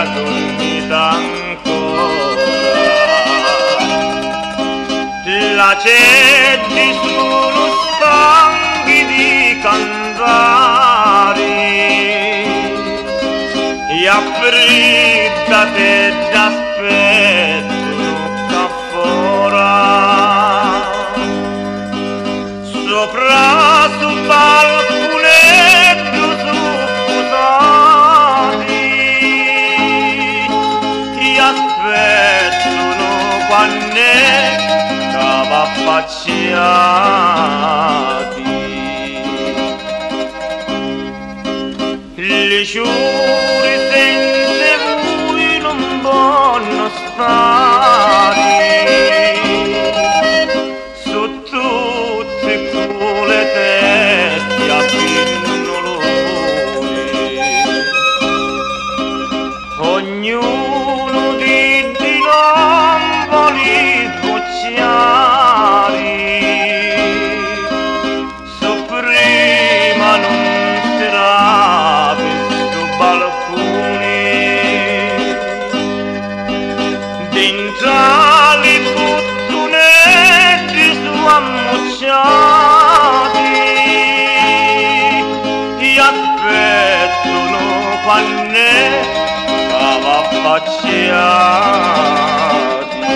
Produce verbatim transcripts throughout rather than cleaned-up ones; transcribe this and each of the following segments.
dormita ancora. La cedi sono stanchi di cantare, e a fritta te t'aspettano qua fuori. Sopra sul balconetto sposati, ti aspettano quando stava affacciati. Le giuri senza voi non possono stare, su tutte quelle teste a pinnoloni. Ognuno di di non vuole sbocciare, so prima non sarà questo balcone. Dentro le puzzonetti su ammucciati, ti aspettano quando stava affacciati.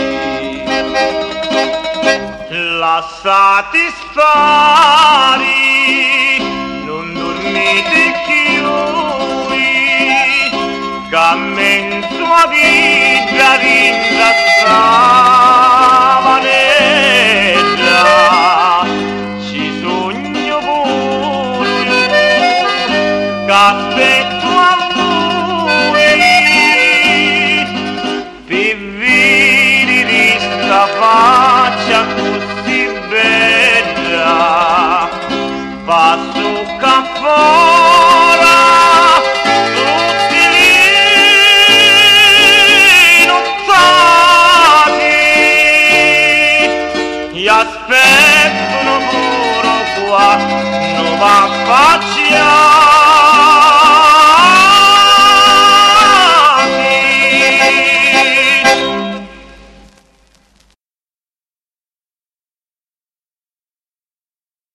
Lasciati stare, non dormite più, che mezzo a vita ringraziare.